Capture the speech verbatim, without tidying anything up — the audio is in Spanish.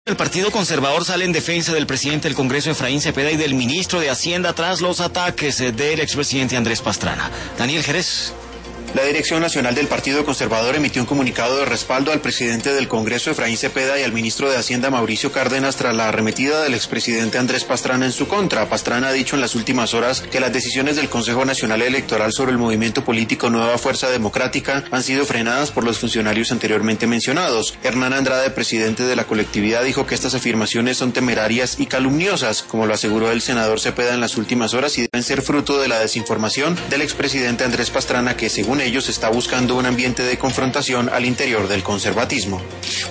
El Partido Conservador sale en defensa del presidente del Congreso, Efraín Cepeda, y del ministro de Hacienda tras los ataques del expresidente Andrés Pastrana. Daniel Jerez. La Dirección Nacional del Partido Conservador emitió un comunicado de respaldo al presidente del Congreso, Efraín Cepeda, y al ministro de Hacienda, Mauricio Cárdenas, tras la arremetida del expresidente Andrés Pastrana en su contra. Pastrana ha dicho en las últimas horas que las decisiones del Consejo Nacional Electoral sobre el movimiento político Nueva Fuerza Democrática han sido frenadas por los funcionarios anteriormente mencionados. Hernán Andrade, presidente de la colectividad, dijo que estas afirmaciones son temerarias y calumniosas, como lo aseguró el senador Cepeda en las últimas horas, y deben ser fruto de la desinformación del expresidente Andrés Pastrana, que según ellos está buscando un ambiente de confrontación al interior del conservatismo.